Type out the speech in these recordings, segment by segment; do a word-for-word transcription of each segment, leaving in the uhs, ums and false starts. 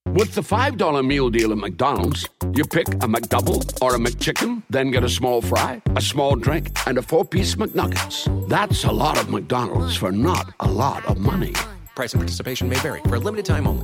With the five dollar meal deal at McDonald's, you pick a McDouble or a McChicken, then get a small fry, a small drink, and a four-piece McNuggets. That's a lot of McDonald's for not a lot of money. Price and participation may vary. For a limited time only.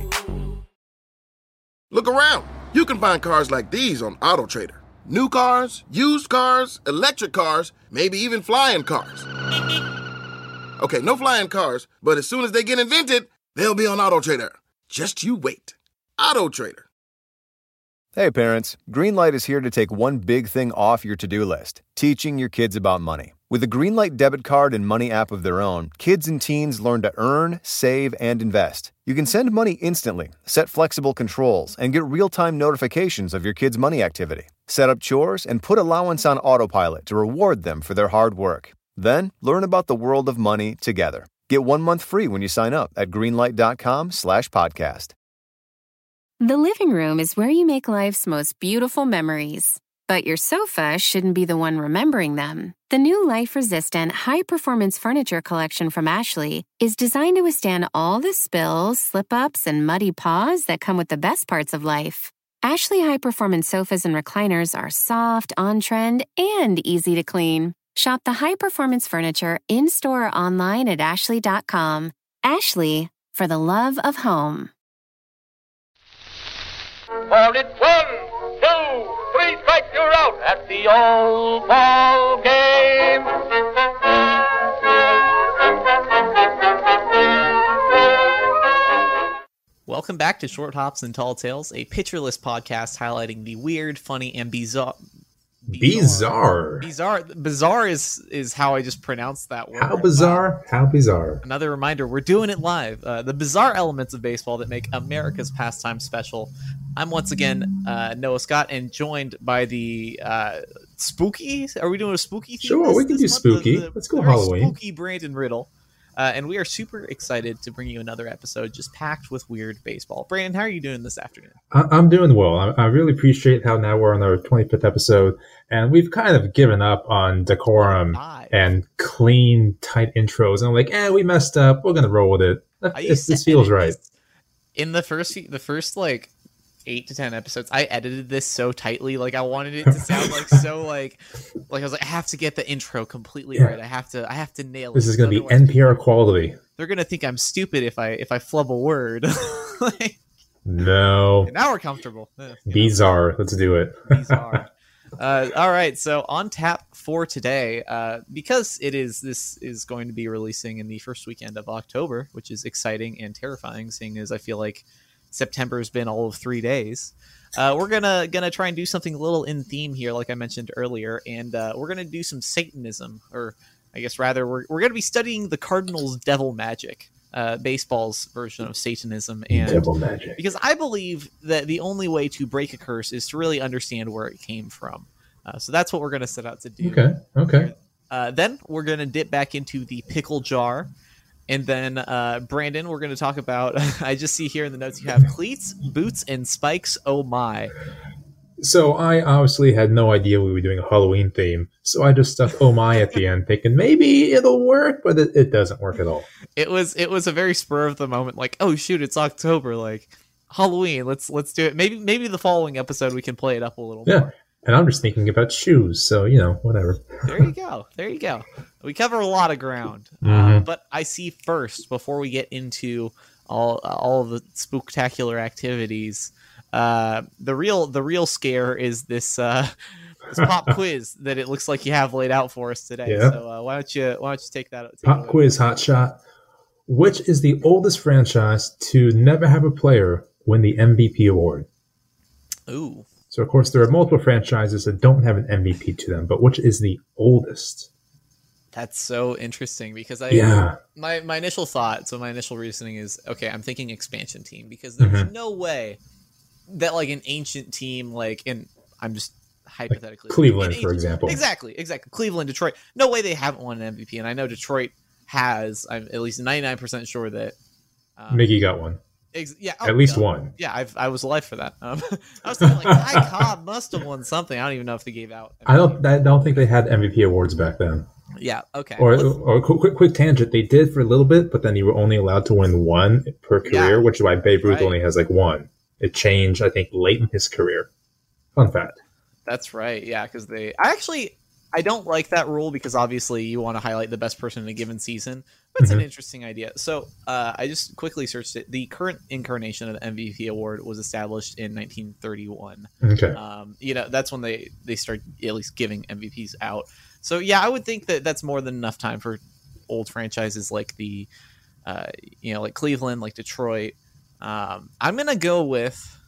Look around. You can find cars like these on AutoTrader. New cars, used cars, electric cars, maybe even flying cars. Okay, no flying cars, but as soon as they get invented, they'll be on AutoTrader. Just you wait. AutoTrader. Hey parents, Greenlight is here to take one big thing off your to-do list, teaching your kids about money. With a Greenlight debit card and money app of their own, kids and teens learn to earn, save, and invest. You can send money instantly, set flexible controls, and get real-time notifications of your kids' money activity. Set up chores and put allowance on autopilot to reward them for their hard work. Then, learn about the world of money together. Get one month free when you sign up at greenlight.com slash podcast. The living room is where you make life's most beautiful memories. But your sofa shouldn't be the one remembering them. The new life-resistant, high-performance furniture collection from Ashley is designed to withstand all the spills, slip-ups, and muddy paws that come with the best parts of life. Ashley high-performance sofas and recliners are soft, on-trend, and easy to clean. Shop the high-performance furniture in-store or online at ashley dot com. Ashley, for the love of home. For it's one, two, three strikes, you're out at the old ball game. Welcome back to Short Hops and Tall Tales, a pictureless podcast highlighting the weird, funny, and bizarre. Bizarre. Bizarre. Bizarre is is how I just pronounced that word. How bizarre? How bizarre. Another reminder, we're doing it live. Uh, the bizarre elements of baseball that make America's pastime special. I'm once again uh, Noah Scott, and joined by the uh, spooky. Are we doing a spooky theme? Sure, this, we can do month? spooky. The, the Let's go very Halloween. Spooky Brandon Riddle. Uh, and we are super excited to bring you another episode just packed with weird baseball. Brandon, how are you doing this afternoon? I- I'm doing well. I-, I really appreciate how now we're on our twenty-fifth episode, and we've kind of given up on decorum Five. and clean, tight intros. And I'm like, eh, we messed up. We're going to roll with it. I This, used to this feels edit right. this- In the first, fe- the first like eight to ten episodes, I edited this so tightly. Like I wanted it to sound like so like, like I was like, I have to get the intro completely Yeah. right. I have to, I have to nail it. This is going to be Otherwise, N P R quality. They're gonna think I'm stupid if I if I flub a word. Like, No. now we're comfortable. Eh, you know. Bizarre. Let's do it. Bizarre. Uh, all right, so on tap for today, uh, because it is this is going to be releasing in the first weekend of October, which is exciting and terrifying, seeing as I feel like September has been all of three days. Uh, we're gonna gonna try and do something a little in theme here, like I mentioned earlier, and uh, we're gonna do some Satanism, or I guess rather we're we're gonna be studying the Cardinals' devil magic. Uh, baseball's version of Satanism, and Devil magic. because I believe that the only way to break a curse is to really understand where it came from. Uh, so that's what we're going to set out to do. Okay. Okay. Uh, then we're going to dip back into the pickle jar, and then uh, Brandon, we're going to talk about. I just see here in the notes you have cleats, boots, and spikes. Oh my! So I obviously had no idea we were doing a Halloween theme, so I just stuck "Oh my" at the end, thinking maybe it'll work, but it, it doesn't work at all. It was it was a very spur of the moment, like, oh shoot, it's October, like Halloween. Let's let's do it. Maybe maybe the following episode we can play it up a little Yeah, more. and I'm just thinking about shoes, so you know, whatever. There you go. There you go. We cover a lot of ground, uh, Mhm. but I see first before we get into all all of the spooktacular activities. Uh, the real the real scare is this uh, this pop quiz that it looks like you have laid out for us today. Yeah. So uh, why don't you why don't you take that? Take Pop it away. quiz, hot shot. Which is the oldest franchise to never have a player win the M V P award? Ooh, So of course there are multiple franchises that don't have an M V P to them, but which is the oldest? that's so interesting because I Yeah. my my initial thought. So my initial reasoning is okay. I'm thinking expansion team because there's Mhm. no way that like an ancient team like in I'm just hypothetically Cleveland, an for ancient- example. Exactly, exactly. Cleveland, Detroit. No way they haven't won an M V P, and I know Detroit has. I'm at least ninety-nine percent sure that. Um, Mickey got one. ex- yeah, oh, At least yeah. one. Yeah, I've, I was alive for that. Um, I was thinking like Ty Cobb must have won something. I don't even know if they gave out. I don't. I don't think they had M V P awards back then. Yeah. Okay. Or, Let's- or quick, quick, quick tangent. They did for a little bit, but then you were only allowed to win one per career, Yeah. which is why Babe Ruth Right. only has like one. It changed, I think, late in his career. Fun fact. That's right. Yeah, because they. I actually. I don't like that rule because obviously you want to highlight the best person in a given season. But it's mm-hmm. an interesting idea. So uh, I just quickly searched it. The current incarnation of the M V P award was established in nineteen thirty-one. Okay. Um, you know, that's when they, they start at least giving M V Ps out. So, yeah, I would think that that's more than enough time for old franchises like the, uh, you know, like Cleveland, like Detroit. Um, I'm going to go with,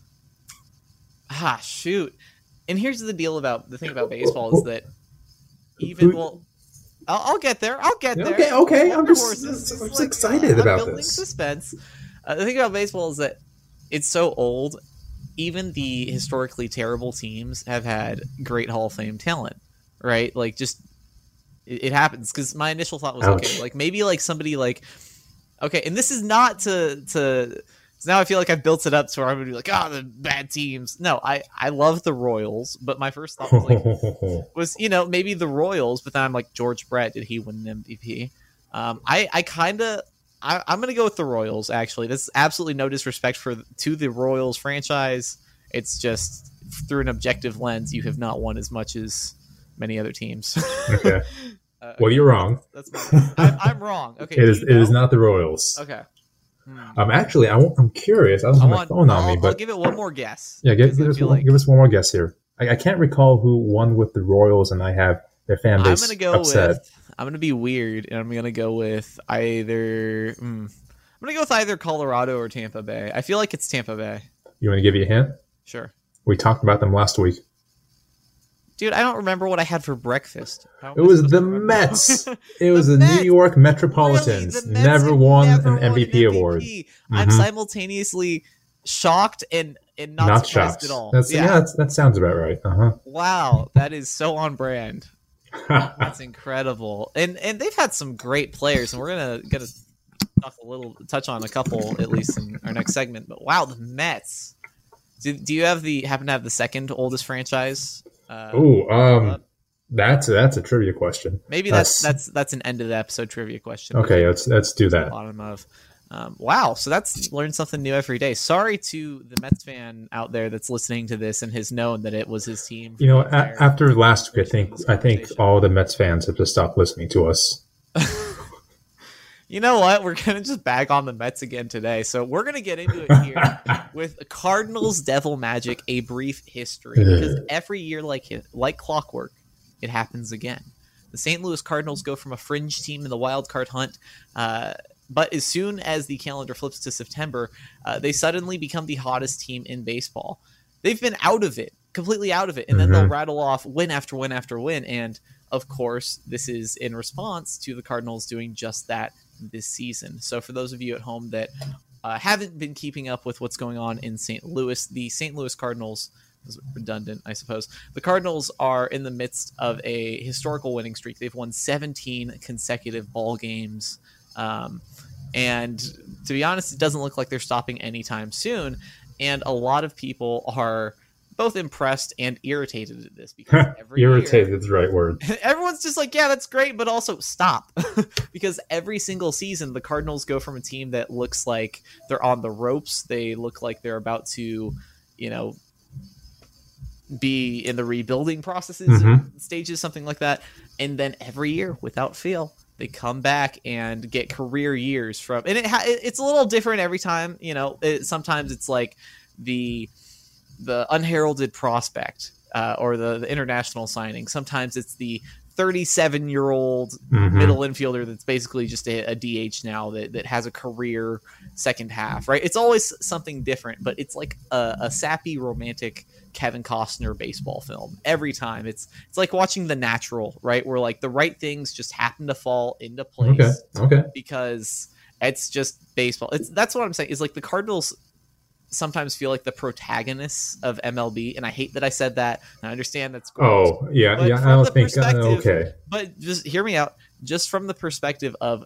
ah, shoot. And here's the deal about, the thing about baseball is that even, well, I'll, I'll get there. I'll get there. Okay, okay. I'm just, horses. I'm just like, excited uh, about I'm building this. Suspense. Uh, the thing about baseball is that it's so old. Even the historically terrible teams have had great Hall of Fame talent, right? Like, just it, it happens. Because my initial thought was, Ouch. okay, like maybe like somebody like, okay, and this is not to to. So now I feel like I've built it up to where I'm gonna be like, oh, the bad teams. No, I, I love the Royals, but my first thought was, like, was you know maybe the Royals, but then I'm like, George Brett, did he win an M V P? Um, I I kind of I, I'm gonna go with the Royals. Actually, that's absolutely no disrespect for to the Royals franchise. It's just through an objective lens, you have not won as much as many other teams. Okay. uh, well, you're wrong. That's, that's my, I'm, I'm wrong. Okay. It is. It is not the Royals. Okay. Hmm. Um, actually, I, I'm curious. I don't have my phone on I'll, me, but I'll give it one more guess. Yeah, give, give us one, like... give us one more guess here. I, I can't recall who won with the Royals, and I have their fan base I'm gonna go upset. With, I'm gonna be weird, and I'm gonna go with either. Mm, I'm gonna go with either Colorado or Tampa Bay. I feel like it's Tampa Bay. You want to give you a hint? Sure. We talked about them last week. Dude, I don't remember what I had for breakfast. It was the Mets. It was the, the New York Metropolitans. Really? The Mets never won never an M V P won an award. M V P. I'm mm-hmm. simultaneously shocked and, and not, not surprised shocked at all. That's, yeah, yeah that's, that sounds about right. Uh-huh. Wow, that is so on brand. That's incredible. And and they've had some great players, and we're gonna get to talk a little, touch on a couple at least in our next segment. But wow, the Mets. Do, do you have the happen to have the second oldest franchise? Uh, oh, um, that's that's a trivia question. Maybe that's that's that's, that's an end of the episode trivia question. Okay, let's let's do that. Bottom of, um, wow. So that's learn something new every day. Sorry to the Mets fan out there that's listening to this and has known that it was his team. You know, a- after last week, I think I think all the Mets fans have just stopped listening to us. You know what? We're going to just bag on the Mets again today. So we're going to get into it here with Cardinals Devil Magic, a brief history. Because every year, like like clockwork, it happens again. The Saint Louis Cardinals go from a fringe team in the wild card hunt, uh, but as soon as the calendar flips to September, uh, they suddenly become the hottest team in baseball. They've been out of it, completely out of it, and mm-hmm. then they'll rattle off win after win after win. And, of course, this is in response to the Cardinals doing just that this season. So for those of you at home that uh, haven't been keeping up with what's going on in Saint Louis, the Saint Louis Cardinals is redundant, I suppose. The Cardinals are in the midst of a historical winning streak. They've won seventeen consecutive ball games. Um, and to be honest, it doesn't look like they're stopping anytime soon. And a lot of people are both impressed and irritated at this because every irritated year, is the right word. Everyone's just like, yeah, that's great, but also stop. Because every single season, the Cardinals go from a team that looks like they're on the ropes. They look like they're about to, you know, be in the rebuilding processes, mm-hmm. stages, something like that. And then every year, without fail, they come back and get career years from, and it ha- it's a little different every time. You know, it, sometimes it's like the the unheralded prospect uh, or the, the international signing. Sometimes it's the thirty-seven-year-old mm-hmm. middle infielder that's basically just a, a D H now that, that has a career second half, right? It's always something different, but it's like a, a sappy, romantic Kevin Costner baseball film every time. It's it's like watching The Natural, right? Where like the right things just happen to fall into place. Okay. Okay. Because it's just baseball. It's that's what I'm saying. Is like the Cardinals sometimes feel like the protagonists of M L B, and I hate that I said that. I understand that's gross. Oh yeah, yeah. I don't think uh, okay. But just hear me out. Just from the perspective of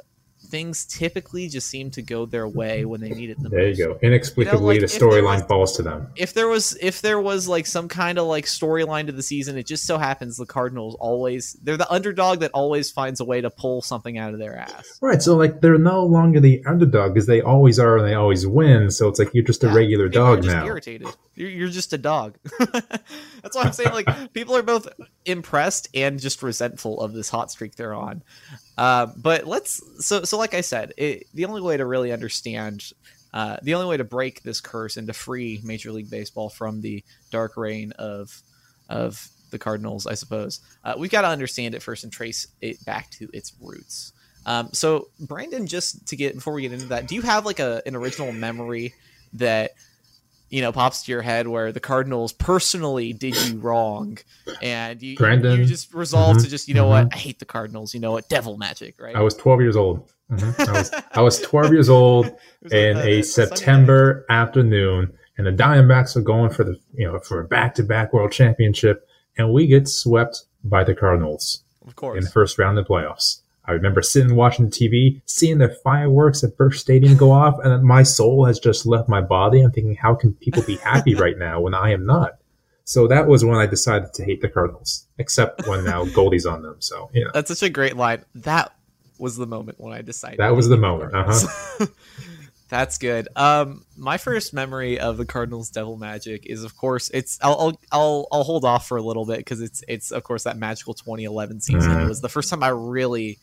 things typically just seem to go their way when they need it the There most. you go. Inexplicably, You know, like, the if there storyline was- falls to them. If there was if there was like some kind of like storyline to the season, it just so happens the Cardinals always they're the underdog that always finds a way to pull something out of their ass. Right, so like they're no longer the underdog because they always are and they always win. So it's like you're just a Yeah, regular people are dog just now. Irritated. You're, you're just a dog. That's why I'm saying like people are both impressed and just resentful of this hot streak they're on. Uh, but let's so so like I said, it, the only way to really understand, uh, the only way to break this curse and to free Major League Baseball from the dark reign of of the Cardinals, I suppose, uh, we've got to understand it first and trace it back to its roots. Um, so Brandon, just to get before we get into that, do you have like a an original memory that you know pops to your head where the Cardinals personally did you wrong and you Brandon, you just resolved mhm, to just you know mhm. what, I hate the Cardinals, you know what, devil magic, right? I was twelve years old. Mhm. I was I was twelve years old was in a- a, a Sunday September afternoon, and the Diamondbacks are going for the you know for a back-to-back World Championship, and we get swept by the Cardinals Of in course. the first round of the playoffs. I remember sitting watching T V, seeing the fireworks at Busch Stadium go off, and my soul has just left my body. I'm thinking, how can people be happy right now when I am not? So that was when I decided to hate the Cardinals, except when now Goldie's on them. So, you know, That's such a great line. That was the moment when I decided. that to was hate the the moment. Cardinals. Uh-huh. That's good. Um, my first memory of the Cardinals' devil magic is, of course, it's. I'll I'll I'll, I'll hold off for a little bit because it's it's of course that magical twenty eleven season. Mhm. It was the first time I really,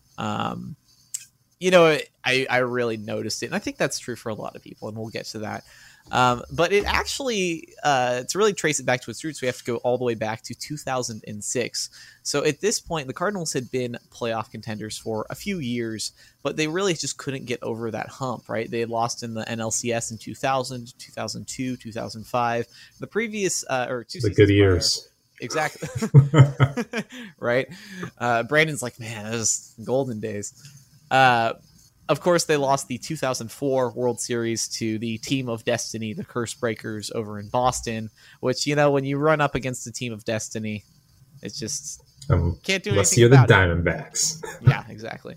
um, you know, I I really noticed it, and I think that's true for a lot of people, and we'll get to that. Um, but it actually, uh, to really trace it back to its roots, we have to go all the way back to two thousand six. So at this point, the Cardinals had been playoff contenders for a few years, but they really just couldn't get over that hump, right? They had lost in the N L C S in two thousand, two thousand two, two thousand five. The previous, uh, or two The seasons good prior. years. Exactly. Right? Uh, Brandon's like, man, those golden days. Uh, of course, they lost the two thousand four World Series to the team of destiny, the Curse Breakers, over in Boston, which, you know, when you run up against a team of destiny, it's just Um, can't do unless anything you're the about it. Diamondbacks. Yeah, exactly.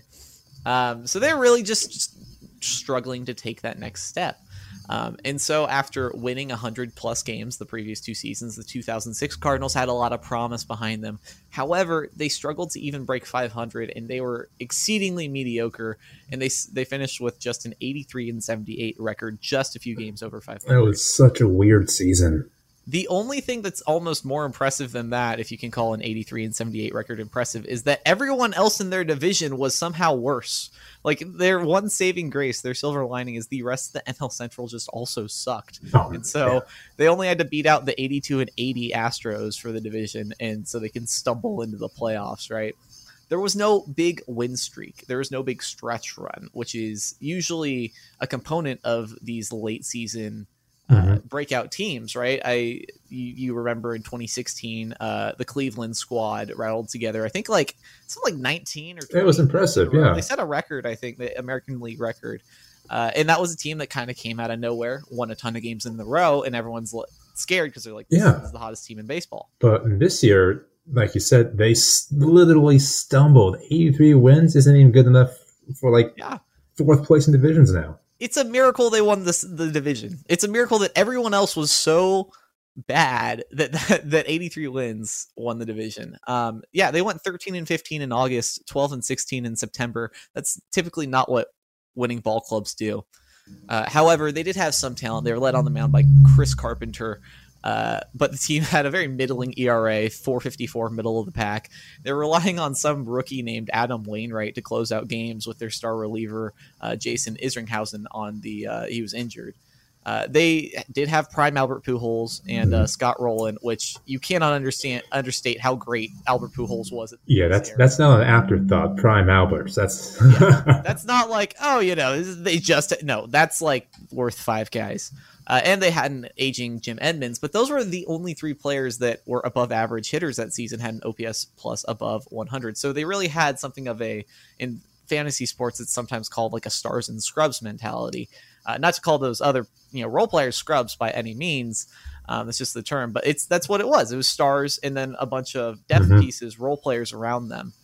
Um, so they're really just, just struggling to take that next step. Um, and so after winning one hundred plus games the previous two seasons, the two thousand six Cardinals had a lot of promise behind them. However, they struggled to even break five hundred, and they were exceedingly mediocre, and they they finished with just an eighty-three and seventy-eight record, just a few games over five hundred. That was such a weird season. The only thing that's almost more impressive than that, if you can call an eighty-three and seventy-eight record impressive, is that everyone else in their division was somehow worse. Like, their one saving grace, their silver lining, is the rest of the N L Central just also sucked. Oh, And so they only had to beat out the eighty-two and eighty Astros for the division, and so they can stumble into the playoffs, right? There was no big win streak. There was no big stretch run, which is usually a component of these late season uh, Mhm. breakout teams, right? I you, you remember in twenty sixteen, uh, the Cleveland squad rattled together. I think like something like nineteen or twenty It was impressive, in a row. yeah. They set a record, I think, the American League record, uh, and that was a team that kind of came out of nowhere, won a ton of games in a row, and everyone's l- scared because they're like, this Yeah. is the hottest team in baseball. But this year, like you said, they s- literally stumbled. eighty-three wins isn't even good enough for like Yeah. fourth place in divisions now. It's a miracle they won this the division. It's a miracle that everyone else was so bad that that, that eighty-three wins won the division. Um, yeah, they went thirteen and fifteen in August, twelve and sixteen in September. That's typically not what winning ball clubs do. Uh, however, they did have some talent. They were led on the mound by Chris Carpenter, uh, but the team had a very middling E R A, four fifty-four, middle of the pack. They were relying on some rookie named Adam Wainwright to close out games with their star reliever, uh, Jason Isringhausen, on the uh, he was injured. Uh, they did have prime Albert Pujols and uh, Scott Rowland, which you cannot understand understate how great Albert Pujols was. At Yeah, this that's era. that's not an afterthought. Prime Alberts. That's That's not like, oh, you know, this is- they just no. That's like worth five guys. Uh, and they had an aging Jim Edmonds, but those were the only three players that were above average hitters that season, had an O P S plus above one hundred. So they really had something of a, in fantasy sports, it's sometimes called like a stars and scrubs mentality. Uh, not to call those other, you know, role players scrubs by any means. Um, it's just the term, but it's that's what it was. It was stars and then a bunch of depth Mhm. pieces, role players around them.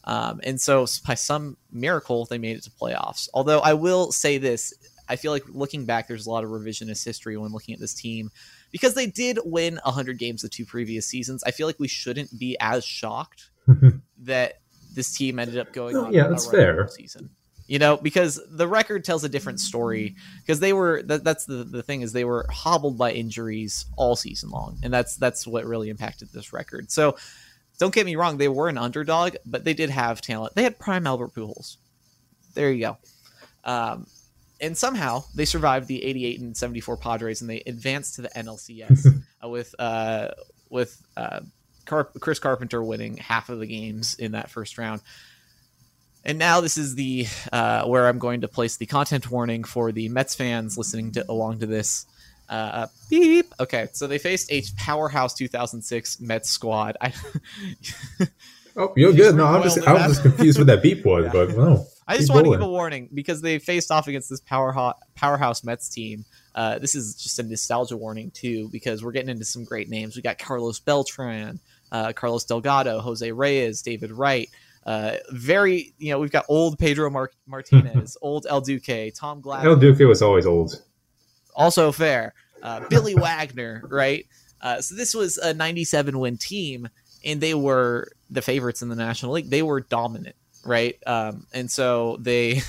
Um, and so by some miracle, they made it to playoffs. Although I will say this, I feel like looking back, there's a lot of revisionist history when looking at this team because they did win one hundred games the two previous seasons. I feel like we shouldn't be as shocked that this team ended up going on yeah, that's a fair. season. You know, because the record tells a different story. Because they were that, that's the, the thing is they were hobbled by injuries all season long, and that's that's what really impacted this record. So don't get me wrong, they were an underdog, but they did have talent. They had prime Albert Pujols. There you go. Um, and somehow they survived the eighty-eight and seventy-four Padres, and they advanced to the N L C S uh, with uh, with uh, Car- Chris Carpenter winning half of the games in that first round. And now this is the uh, where I'm going to place the content warning for the Mets fans listening to along to this. Uh, beep. Okay, so they faced a powerhouse two thousand six Mets squad. I, oh, you're good. No, I'm just I was just confused what that beep was, yeah. but no. I just want to give a warning because they faced off against this powerhouse powerhouse Mets team. Uh, this is just a nostalgia warning too because we're getting into some great names. We got Carlos Beltran, uh, Carlos Delgado, Jose Reyes, David Wright. Uh, very, you know, we've got old Pedro Mar- Martinez, old El Duque, Tom Glavine. El Duque was always old. Also fair. Uh, Billy Wagner, right? Uh, so this was a ninety-seven win team, and they were the favorites in the National League. They were dominant, right? Um, and so they,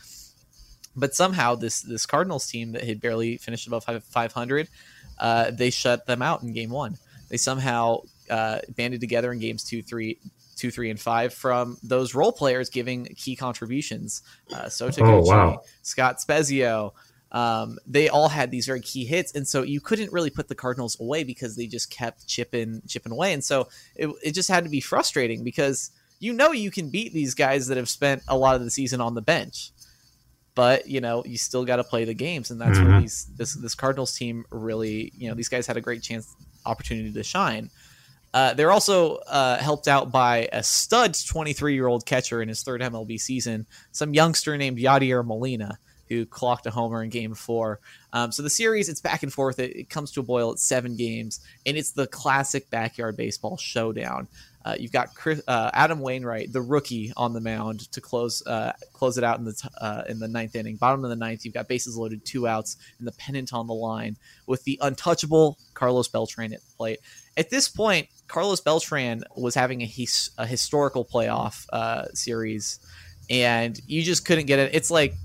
but somehow this this Cardinals team that had barely finished above five hundred, uh, they shut them out in game one. They somehow uh, banded together in games two, three. two, three, and five from those role players giving key contributions. Uh, so Taguchi, oh, wow. Scott Spezio, um, they all had these very key hits. And so you couldn't really put the Cardinals away because they just kept chipping, chipping away. And so it, it just had to be frustrating because you know you can beat these guys that have spent a lot of the season on the bench. But, you know, you still got to play the games. And that's mm-hmm. where these this, this Cardinals team really, you know, these guys had a great chance, opportunity to shine. Uh, they're also uh, helped out by a stud twenty-three-year-old catcher in his third M L B season, some youngster named Yadier Molina, who clocked a homer in game four. Um, so the series, it's back and forth. It, it comes to a boil at seven games, and it's the classic backyard baseball showdown. Uh, you've got Chris, uh, Adam Wainwright, the rookie, on the mound to close uh, close it out in the t- uh, in the ninth inning. Bottom of the ninth, you've got bases loaded, two outs, and the pennant on the line with the untouchable Carlos Beltran at the plate. At this point, Carlos Beltran was having a, his, a historical playoff uh, series, and you just couldn't get it. It's like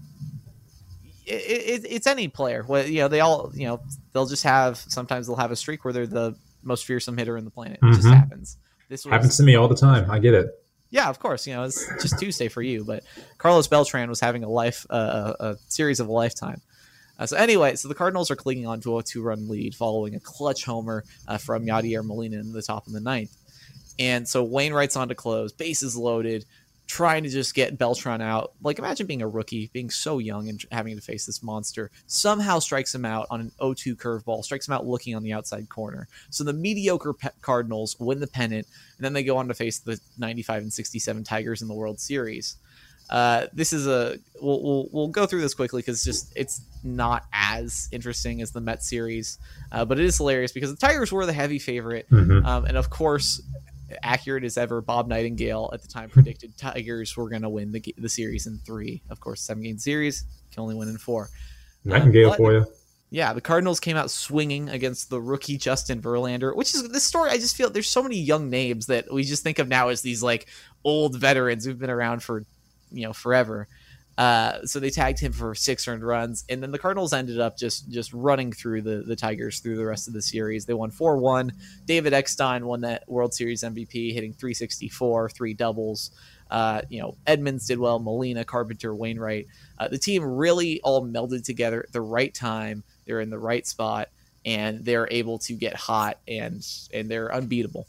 it, it, it's any player. Well, you know, they all, you know, they'll just have sometimes they'll have a streak where they're the most fearsome hitter in the planet. It mm-hmm. just happens. This was, happens to me all the time. I get it. Yeah, of course. You know, it's just Tuesday for you, but Carlos Beltran was having a life, uh, a series of a lifetime. Uh, so anyway, so the Cardinals are clinging on to a two-run lead following a clutch homer uh, from Yadier Molina in the top of the ninth. And so Wainwright's on to close, bases loaded, trying to just get Beltran out. Like, imagine being a rookie, being so young and having to face this monster. Somehow strikes him out on an oh two curveball, strikes him out looking on the outside corner. So the mediocre pe- Cardinals win the pennant, and then they go on to face the ninety-five and sixty-seven Tigers in the World Series. Uh, this is a we'll, we'll we'll go through this quickly because just it's not as interesting as the Mets series, uh, but it is hilarious because the Tigers were the heavy favorite, mm-hmm. um, and of course, accurate as ever, Bob Nightingale at the time predicted Tigers were going to win the the series in three. Of course, seven game series can only win in four. Nightingale um, for you. Yeah, the Cardinals came out swinging against the rookie Justin Verlander, which is this story. I just feel there's so many young names that we just think of now as these like old veterans who've been around for, you know, forever. Uh, so they tagged him for six earned runs, and then the Cardinals ended up just just running through the, the Tigers through the rest of the series. They won four one. David Eckstein won that World Series M V P, hitting three sixty-four, three doubles. Uh, you know, Edmonds did well, Molina, Carpenter, Wainwright. Uh, the team really all melded together at the right time. They're in the right spot, and they're able to get hot, and and they're unbeatable.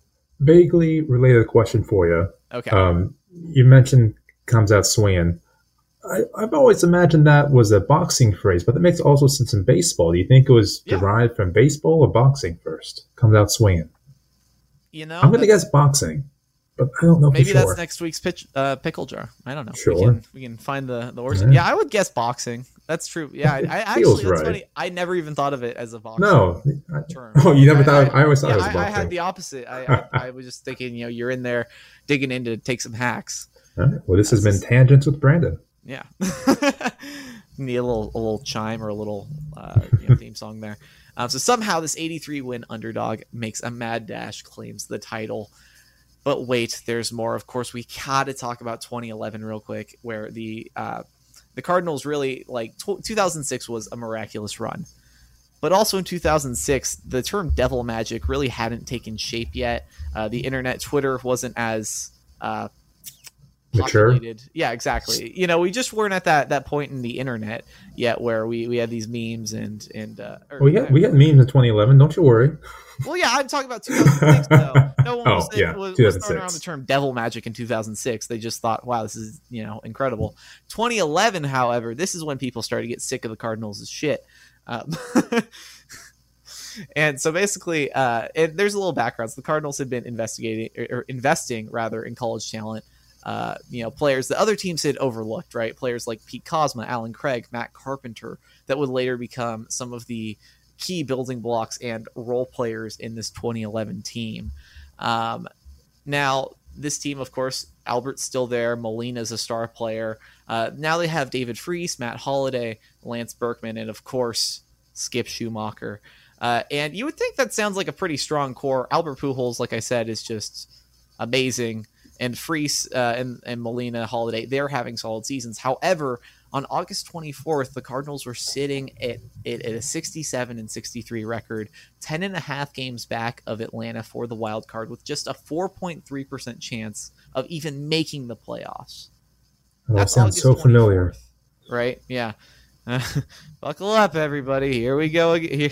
Vaguely related question for you. Okay. Um, you mentioned comes out swinging. I, I've always imagined that was a boxing phrase, but that makes also sense in baseball. Do you think it was yeah. derived from baseball or boxing first? Comes out swinging. You know, I'm going to guess boxing, but I don't know maybe for sure. That's next week's pitch, uh, pickle jar. I don't know. Sure. We can, we can find the, the origin. Yeah. yeah, I would guess boxing. That's true. Yeah, I, I Feels actually that's right. funny. I never even thought of it as a boxing No. term. Oh, you never I, thought? I, I always thought yeah, it was I, I boxing. had the opposite. I, I I was just thinking, you know, you're in there digging in to take some hacks. All right. Well, this has That's been Tangents with Brandon. Yeah. Need a little a little chime or a little uh, you know, theme song there. Um, so somehow this eighty-three win underdog makes a mad dash, claims the title. But wait, there's more. Of course, we gotta talk about twenty eleven real quick, where the uh, the Cardinals really, like, tw- two thousand six was a miraculous run. But also in two thousand six, the term devil magic really hadn't taken shape yet. Uh, the internet, Twitter wasn't as uh, Mature. populated. Yeah, exactly. You know, we just weren't at that, that point in the internet yet where we, we had these memes and and uh, or, We had we had memes in twenty eleven. Don't you worry. well, yeah, I'm talking about two thousand six though. No one was, Oh, yeah, was, was two thousand six. throwing around the term devil magic in two thousand six. They just thought, wow, this is, you know, incredible. twenty eleven, however, this is when people started to get sick of the Cardinals' shit. Um, and so basically, uh, and there's a little background. So the Cardinals had been investigating or, or investing rather in college talent. Uh, you know, players that other teams had overlooked, right? Players like Pete Kozma, Alan Craig, Matt Carpenter, that would later become some of the key building blocks and role players in this twenty eleven team. Um, now, this team, of course, Albert's still there. Molina's a star player. Uh, now they have David Freese, Matt Holliday, Lance Berkman, and of course, Skip Schumacher. Uh, and you would think that sounds like a pretty strong core. Albert Pujols, like I said, is just amazing. And Freese uh, and, and Molina, Holiday, they're having solid seasons. However, on August twenty-fourth, the Cardinals were sitting at, at, at a sixty-seven and sixty-three record, ten and a half games back of Atlanta for the wild card, with just a four point three percent chance of even making the playoffs. Oh, that That's sounds August so familiar. right? Yeah. Uh, buckle up, everybody. Here we go again.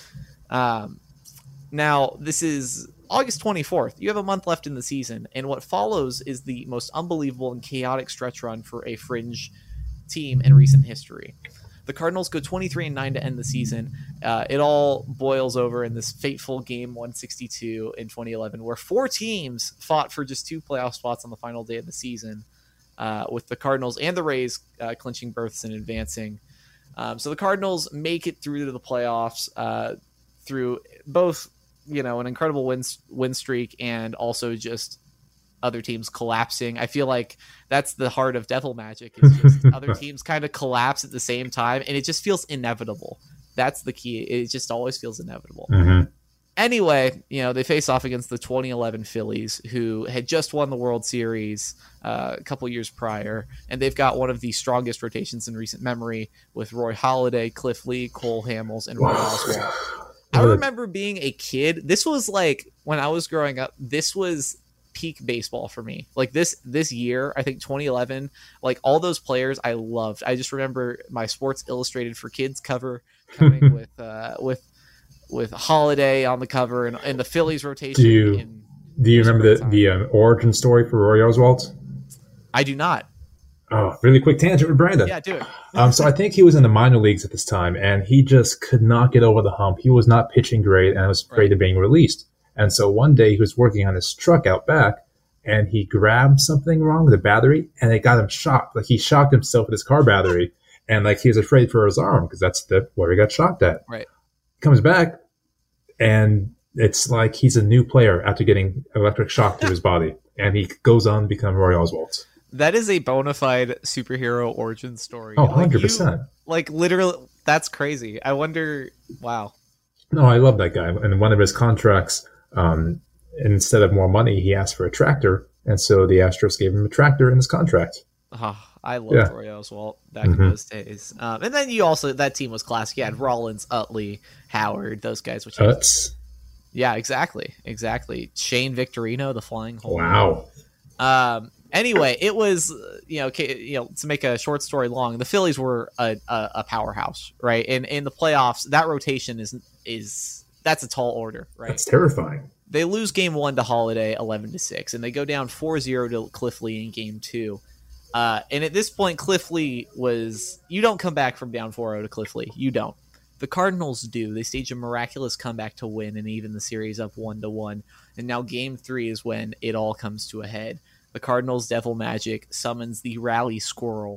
um, now, this is August twenty-fourth. You have a month left in the season, and what follows is the most unbelievable and chaotic stretch run for a fringe team in recent history. The Cardinals go twenty-three and nine to end the season. Uh, it all boils over in this fateful game one sixty-two in twenty eleven, where four teams fought for just two playoff spots on the final day of the season, uh, with the Cardinals and the Rays uh, clinching berths and advancing. Um, so the Cardinals make it through to the playoffs uh, through both, you know, an incredible win win streak and also just other teams collapsing. I feel like that's the heart of devil magic, is just other teams kind of collapse at the same time, and it just feels inevitable. That's the key. It just always feels inevitable. Mm-hmm. Anyway, you know, they face off against the twenty eleven Phillies, who had just won the World Series uh, a couple years prior, and they've got one of the strongest rotations in recent memory with Roy Halladay, Cliff Lee, Cole Hamels, and Roy Oswalt. I remember being a kid. This was like, when I was growing up, this was peak baseball for me. Like this this year, I think twenty eleven, like all those players I loved. I just remember my Sports Illustrated for Kids cover coming with uh, with with Holiday on the cover and, and the Phillies rotation. Do you in, do you remember the the um, origin story for Roy Oswalt? I do not. Oh, really quick tangent with Brandon. Yeah, do it. um, so I think he was in the minor leagues at this time, and he just could not get over the hump. He was not pitching great, and was afraid Right. of being released. And so one day he was working on his truck out back, and he grabbed something wrong with the battery, and it got him shocked. Like he shocked himself with his car battery, and like he was afraid for his arm because that's the where he got shocked at. Right. Comes back, and it's like he's a new player after getting electric shock to his body, and he goes on to become Roy Oswalt. That is a bona fide superhero origin story. Oh, Like, one hundred you- percent. Like literally, that's crazy. I wonder. Wow. No, I love that guy. And one of his contracts, um, instead of more money, he asked for a tractor, and so the Astros gave him a tractor in his contract. Oh, I loved Yeah. Roy Oswalt back in Mhm. those days. Um, and then you also, that team was classic. You had Rollins, Utley, Howard, those guys. Which Utz. Yeah, exactly. Exactly. Shane Victorino, the flying hole. Wow. Um, anyway, it was, uh, you know, okay, you know, to make a short story long, the Phillies were a, a, a powerhouse, right? And in the playoffs, that rotation is, is, that's a tall order, right? That's terrifying. They lose game one to Holiday eleven to six, and they go down four zero to Cliff Lee in game two. Uh, and at this point, Cliff Lee was, you don't come back from down four oh to Cliff Lee. You don't. The Cardinals do. They stage a miraculous comeback to win and even the series up one to one. And now game three is when it all comes to a head. The Cardinals' devil magic summons the rally squirrel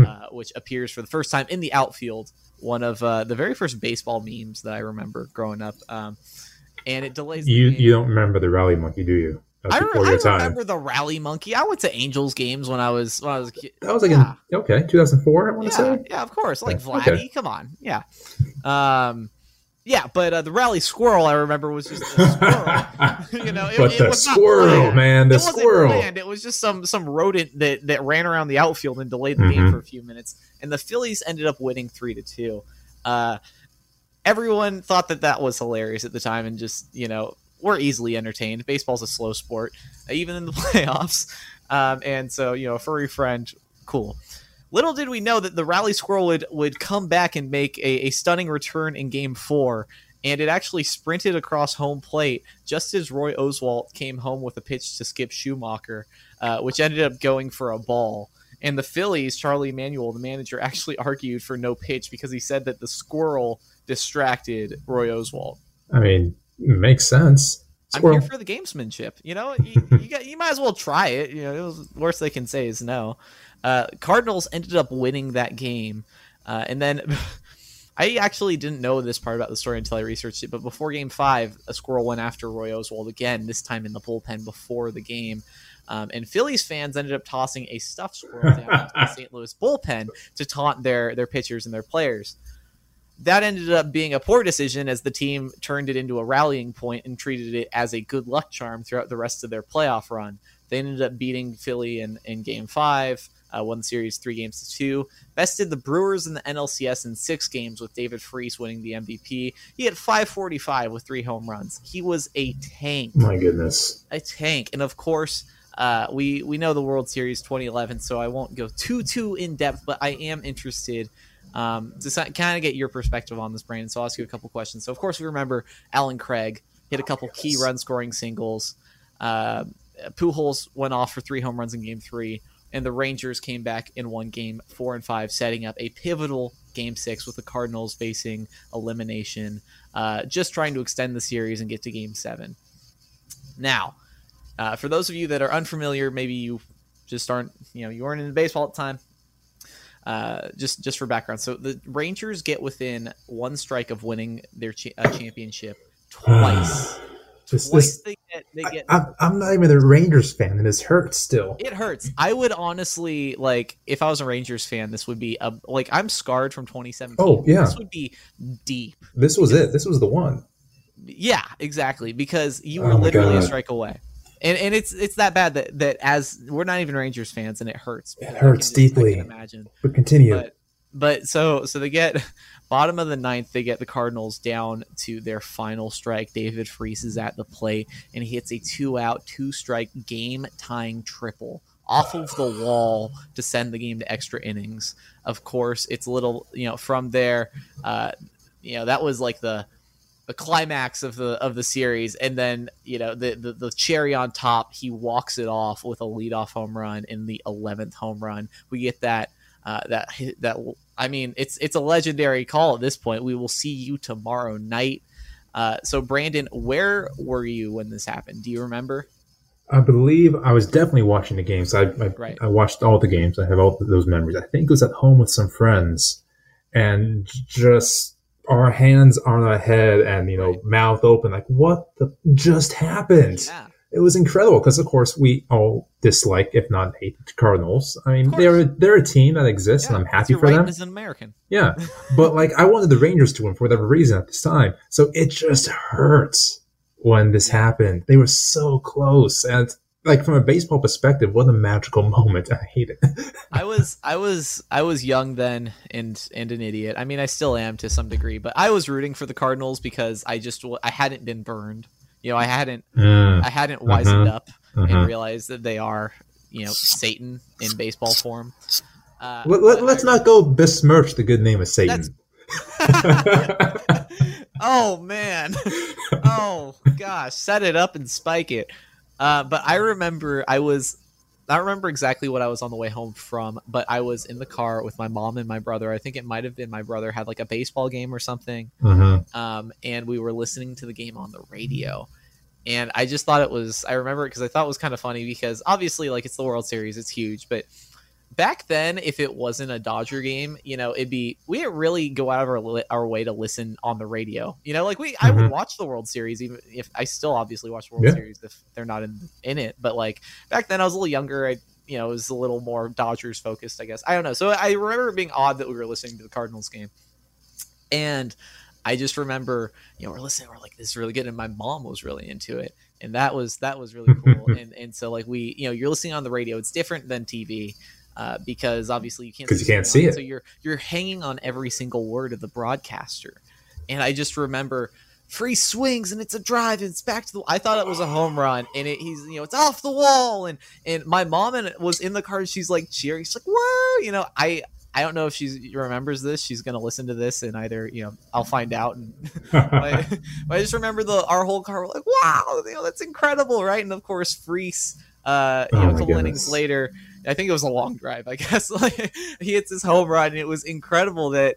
uh, which appears for the first time in the outfield. One of uh, the very first baseball memes that I remember growing up. Um, and it delays the You game. you don't remember the rally monkey, do you? That's I, re- before I your time. remember the rally monkey. I went to Angels games when I was when I was a kid. That was like yeah. in, okay, two thousand four. I want yeah, to say. yeah, of course. Like Okay. Vladdy, Okay. come on, yeah, um, yeah. But uh, the rally squirrel, I remember, was just a squirrel. you know, it, But it the was not squirrel, planned. man, the it wasn't squirrel. planned. It was just some some rodent that that ran around the outfield and delayed the game Mhm. for a few minutes. And the Phillies ended up winning three to two. Uh, everyone thought that that was hilarious at the time, and just you know. We're easily entertained. Baseball's a slow sport, uh, even in the playoffs. Um, and so, you know, furry friend, cool. Little did we know that the rally squirrel would, would come back and make a, a stunning return in game four. And it actually sprinted across home plate just as Roy Oswalt came home with a pitch to Skip Schumacher, uh, which ended up going for a ball. And the Phillies, Charlie Emanuel, the manager, actually argued for no pitch because he said that the squirrel distracted Roy Oswalt. I mean, it makes sense. Squirrel. I'm here for the gamesmanship. You know, you, you, got, you might as well try it. You know, it was, worst they can say is no. Uh, Cardinals ended up winning that game. Uh, and then I actually didn't know this part about the story until I researched it. But before game five, a squirrel went after Roy Oswalt again, this time in the bullpen before the game. Um, and Phillies fans ended up tossing a stuffed squirrel down into the Saint Louis bullpen to taunt their, their pitchers and their players. That ended up being a poor decision as the team turned it into a rallying point and treated it as a good luck charm throughout the rest of their playoff run. They ended up beating Philly in, in game five, uh, won the series three games to two, bested the Brewers in the N L C S in six games with David Freese winning the M V P. He had five forty-five with three home runs. He was a tank. My goodness. A tank. And of course, uh, we, we know the World Series twenty eleven, so I won't go too, too in depth, but I am interested Um, to kind of get your perspective on this, Brandon. So I'll ask you a couple questions. So of course we remember Alan Craig hit a couple key run scoring singles. Uh, Pujols went off for three home runs in game three, and the Rangers came back and won game four and five, setting up a pivotal game six with the Cardinals facing elimination, uh, just trying to extend the series and get to game seven. Now, uh, for those of you that are unfamiliar, maybe you just aren't, you know, you weren't into baseball at the time. Uh, just just for background, so the Rangers get within one strike of winning their cha- uh, championship twice. This, twice this, they get they get. I, I'm, I'm not even a Rangers fan, and this hurts still. It hurts. I would honestly like if I was a Rangers fan, this would be a like I'm scarred from twenty seventeen. Oh, yeah. This would be deep. This was it. This was the one. Yeah, exactly, because you were Oh my literally a God. strike away. And and it's it's that bad that, that as we're not even Rangers fans and it hurts. It I can hurts just- I can deeply. imagine. But continue. But but so so they get bottom of the ninth, they get the Cardinals down to their final strike. David Freese is at the plate and he hits a two out, two strike game tying triple off of the wall to send the game to extra innings. Of course, it's a little, you know, from there, uh, you know, that was like the the climax of the of the series, and then you know the, the the cherry on top, he walks it off with a leadoff home run in the eleventh home run. We get that uh, that that I mean it's it's a legendary call at this point. We will see you tomorrow night. Uh, so Brandon, where were you when this happened? Do you remember? I believe I was definitely watching the games. I I, Right. I watched all the games. I have all those memories. I think it was at home with some friends, and just our hands on our head and you know Right. mouth open, like what the just happened. Yeah. It was incredible because, of course, we all dislike, if not hate, the Cardinals. I mean, Of course. they're they're a team that exists, Yeah, and I'm that's happy your for right them. as an American. Yeah, but like I wanted the Rangers to win for whatever reason at this time, so it just hurts when this happened. They were so close, and like from a baseball perspective, what a magical moment. I hate it. I was I was I was young then and and an idiot. I mean, I still am to some degree, but I was rooting for the Cardinals because I just I hadn't been burned. You know, I hadn't Mm, I hadn't wisened Mhm. up and mhm. realized that they are, you know, Satan in baseball form. Uh, Let, let, but let's I- not go besmirch the good name of Satan. oh man, oh gosh, set it up and spike it. Uh, but I remember I was, I don't remember exactly what I was on the way home from, but I was in the car with my mom and my brother. I think it might have been my brother had like a baseball game or something, Mhm. um, and we were listening to the game on the radio. And I just thought it was, I remember it because I thought it was kind of funny because obviously, like, it's the World Series, it's huge, but back then, if it wasn't a Dodger game, you know, it'd be we didn't really go out of our, our way to listen on the radio. You know, like we mm-hmm. I would watch the World Series, even if I still obviously watch the World yeah. Series if they're not in in it. But like back then, I was a little younger. I you know it was a little more Dodgers focused, I guess. I don't know. So I remember it being odd that we were listening to the Cardinals game, and I just remember, you know, we're listening, we're like, this is really good, and my mom was really into it, and that was that was really cool. and and so like we, you know, you're listening on the radio. It's different than T V. Uh, because obviously you can't because you can't see it, so you're you're hanging on every single word of the broadcaster. And I just remember free swings and it's a drive and it's back to the. I thought it was a home run and it, he's you know it's off the wall and and my mom and was in the car. She's like cheering. She's like whoa, you know I I don't know if she remembers this. She's gonna listen to this and either you know I'll find out. And but I, but I just remember the our whole car. We're like wow, you know that's incredible, right? And of course Freese, uh, you oh know a couple goodness. innings later. I think it was a long drive, I guess. Like, he hits his home run, and it was incredible that,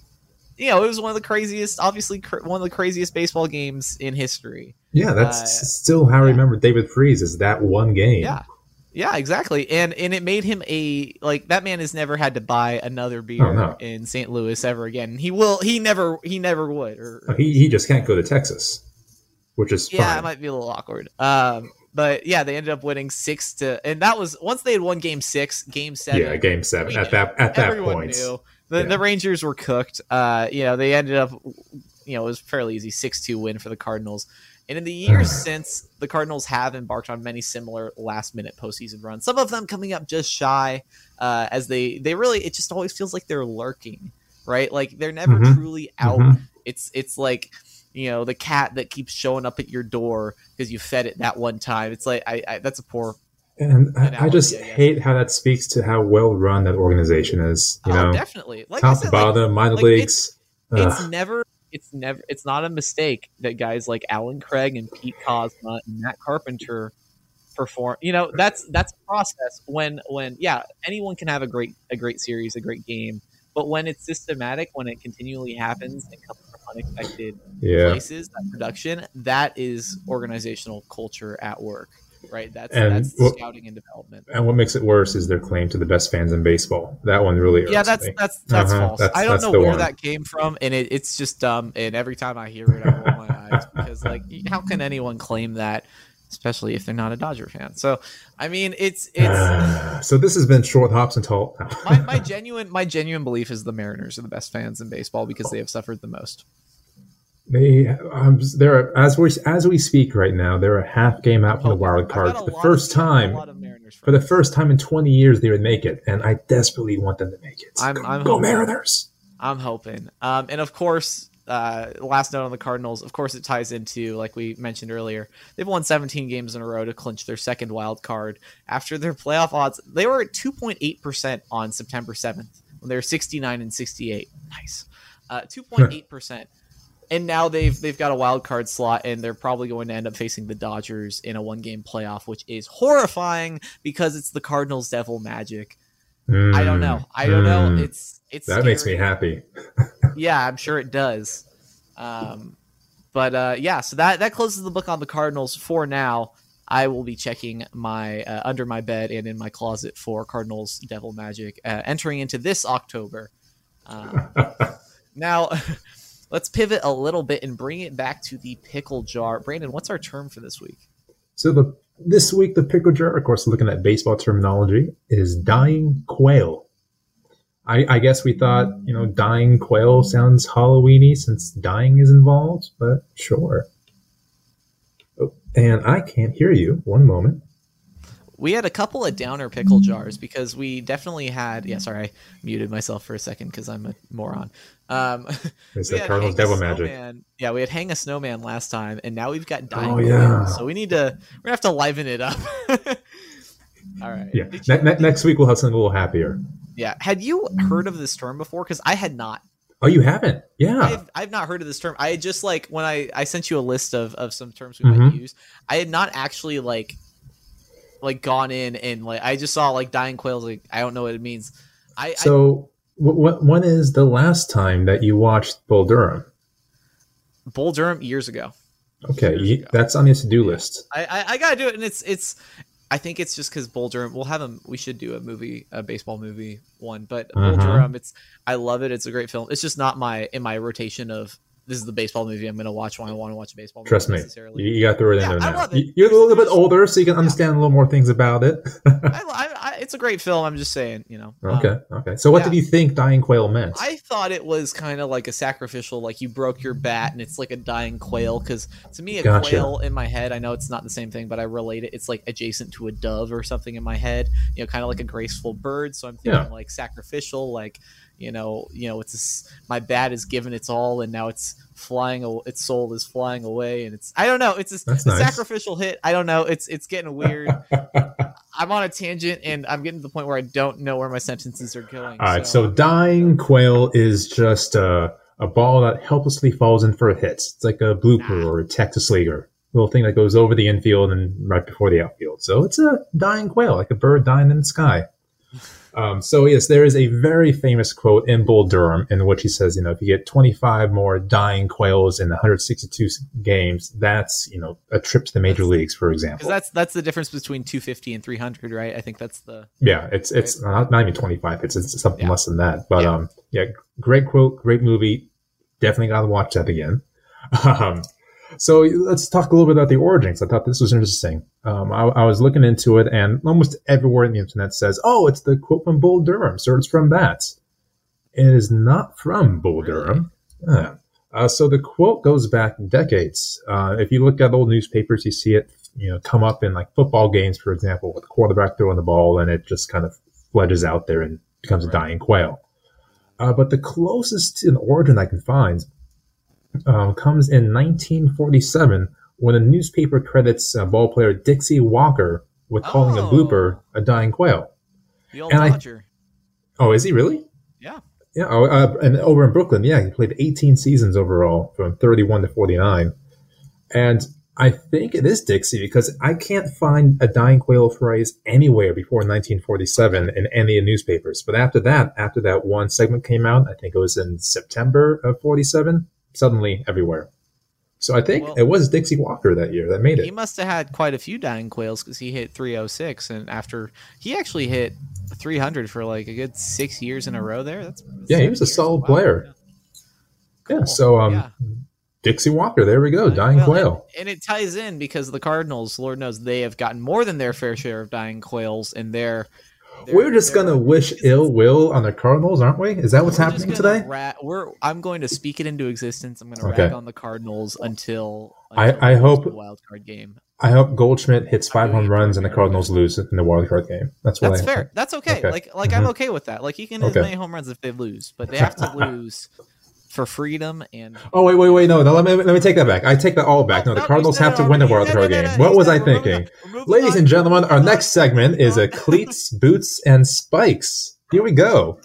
you know, it was one of the craziest, obviously, cr- one of the craziest baseball games in history. Yeah, that's uh, still how I yeah. remember David Freese is that one game. Yeah, yeah, exactly. And and it made him a, like, that man has never had to buy another beer oh, no. in Saint Louis ever again. He will, he never, he never would. Or, or he, he just can't go to Texas, which is yeah, fine. it might be a little awkward. Um, But yeah, they ended up winning six to, and that was once they had won Game Six, Game Seven. Yeah, Game Seven at that at that Everyone point. Knew. The, yeah. the Rangers were cooked. Uh, you know, they ended up, you know, it was fairly easy six two win for the Cardinals. And in the years since, the Cardinals have embarked on many similar last minute postseason runs. Some of them coming up just shy, uh, as they they really it just always feels like they're lurking, right? Like they're never mm-hmm. truly out. Mm-hmm. It's it's like, you know, the cat that keeps showing up at your door because you fed it that one time. It's like I, I that's a poor. And I, I just I hate how that speaks to how well run that organization is. You oh, know, definitely. Like top I said, to bottom, like, minor like leagues. It's, it's never. It's never. It's not a mistake that guys like Alan Craig and Pete Kozma and Matt Carpenter perform. You know, that's that's a process. When when yeah, anyone can have a great a great series, a great game. But when it's systematic, when it continually happens and comes from unexpected yeah. places, that production, that is organizational culture at work, right? That's and that's what, scouting and development. And what makes it worse is their claim to the best fans in baseball. That one really irks yeah, that's me. that's that's uh-huh. false. That's, I don't that's know where one. that came from, and it, it's just dumb. And every time I hear it, I roll my eyes because, like, how can anyone claim that? Especially if they're not a Dodger fan. So, I mean, it's it's. Uh, so this has been short hops and tall. my, my genuine my genuine belief is the Mariners are the best fans in baseball because they have suffered the most. They um, they're as we as we speak right now. They're a half game out from the wild card for the first of, time. For the first time in twenty years, they would make it, and I desperately want them to make it. I'm, I'm Go hoping, Mariners! I'm hoping, um, and of course. Uh, last note on the Cardinals, of course, it ties into, like we mentioned earlier, they've won seventeen games in a row to clinch their second wild card. After their playoff odds, they were at two point eight percent on September seventh when they were sixty-nine and sixty-eight. Nice. Uh, two point eight percent. And now they've they've got a wild card slot, and they're probably going to end up facing the Dodgers in a one-game playoff, which is horrifying because it's the Cardinals' devil magic. Mm, I don't know. I don't mm, know. It's it's that scary. Makes me happy. Yeah, I'm sure it does. Um, but uh, yeah, so that that closes the book on the Cardinals for now. I will be checking my uh, under my bed and in my closet for Cardinals Devil Magic uh, entering into this October. Um, now, let's pivot a little bit and bring it back to the pickle jar. Brandon, what's our term for this week? So the this week the pickle jar, of course, looking at baseball terminology, is dying quail. I, I guess we thought, you know, dying quail sounds Halloween-y since dying is involved, but sure. Oh, and I can't hear you. One moment. We had a couple of downer pickle jars because we definitely had. Yeah, sorry, I muted myself for a second because I'm a moron. Um, it's the Cardinals Devil Magic. Yeah, we had Hang a Snowman last time, and now we've got Dying Oh, yeah. Quail, so we need to. We're gonna have to liven it up. All right. Yeah. Ne- ne- next week we'll have something a little happier. Yeah. Had you heard of this term before? Because I had not. Oh, you haven't? Yeah. I've, I've not heard of this term. I had just like when I, I sent you a list of, of some terms we mm-hmm. might use. I had not actually like like gone in and like I just saw like dying quails. Like I don't know what it means. I so I, w- w- when is the last time that you watched Bull Durham? Bull Durham years ago. Okay, years you, ago. that's on your to-do list. I, I I gotta do it, and it's it's. I think it's just because Bull Durham. We'll have a. We should do a movie, a baseball movie one. But Uh-huh. Bull Durham, it's. I love it. It's a great film. It's just not my in my rotation of this is the baseball movie I'm going to watch when I want to watch a baseball movie. Trust me, necessarily. you, you got to throw it in Yeah, there I now. love it. You- You're a little bit older, so you can understand a little more things about it. I, I, I, it's a great film. I'm just saying, you know. Okay, Um, okay. So what yeah. did you think dying quail meant? I thought it was kind of like a sacrificial, like you broke your bat and it's like a dying quail. Because to me, a Gotcha. quail in my head, I know it's not the same thing, but I relate it. It's like adjacent to a dove or something in my head. You know, kind of like a graceful bird. So I'm thinking Yeah. like sacrificial, like you know, you know, it's a s my bat is given its all, and now it's flying. aw- Its soul is flying away, and it's I don't know. It's a, That's a nice. sacrificial hit. I don't know. It's it's getting weird. I'm on a tangent, and I'm getting to the point where I don't know where my sentences are going. All right, so dying quail is just a, a ball that helplessly falls in for a hit. It's like a blooper or a Texas leaguer. Little thing that goes over the infield and right before the outfield. So it's a dying quail, like a bird dying in the sky. Um, so yes, there is a very famous quote in Bull Durham in which he says, you know, if you get twenty-five more dying quails in one hundred sixty-two games, that's, you know, a trip to the major leagues, for example. Because that's that's the difference between two fifty and three hundred, right? I think that's the Yeah, it's it's not, not even twenty-five. It's, it's something Yeah. less than that. But Yeah. um, yeah, great quote, great movie. Definitely got to watch that again. Um, so let's talk a little bit about the origins. I thought this was interesting. Um, I, I was looking into it, and almost everywhere on the internet says, "Oh, it's the quote from Bull Durham, so it's from that." It is not from Bull Really? Durham. Yeah. Uh, so the quote goes back decades. Uh, if you look at old newspapers, you see it, you know, come up in like football games, for example, with the quarterback throwing the ball, and it just kind of fledges out there and becomes a dying quail. Uh, but the closest to an origin I can find um, comes in nineteen forty-seven when a newspaper credits uh, ball player Dixie Walker with calling a Oh. blooper a dying quail. the old And I- Dodger. Oh, is he really? Yeah. Yeah, oh, uh, and over in Brooklyn, yeah, he played eighteen seasons overall from thirty-one to forty-nine. And I think it is Dixie because I can't find a dying quail phrase anywhere before nineteen forty-seven in any of the newspapers. But after that, after that one segment came out, I think it was in September of forty-seven, suddenly everywhere. So I think Well- it was Dixie Walker that year that made He it. must have had quite a few dying quails because he hit three oh six, and after he actually hit three hundred for like a good six years in a row there. That's Yeah, he was a seven years. solid Wow. player. Yeah, Cool. so um, Yeah. Dixie Walker, there we go, dying Well, quail. And, and it ties in because the Cardinals, Lord knows, they have gotten more than their fair share of dying quails, and they're. they're We're just they're- gonna wish ill will on the Cardinals, aren't we? Is that what's we're just happening gonna today? Ra- we're. I'm going to speak it into existence. I'm going to Okay. rag on the Cardinals until. I- until I they lose hope- the wild card game. I hope Goldschmidt hits I'm five doing home it runs for and the America. Cardinals lose in the wild card game. That's what That's I fair. That's okay. Okay. Like like I'm Mhm. okay with that. Like he can hit Okay. as many home runs if they lose, but they have to lose for freedom and. Oh wait, wait, wait! No, no. Let me let me take that back. I take that all back. No, the No, you Cardinals said have it to win the already. wild You card said game. it. What You was said I it. We're moving thinking? on. We're moving Ladies on. and gentlemen, We're our moving next on. segment is a cleats, boots, and spikes. Here we go.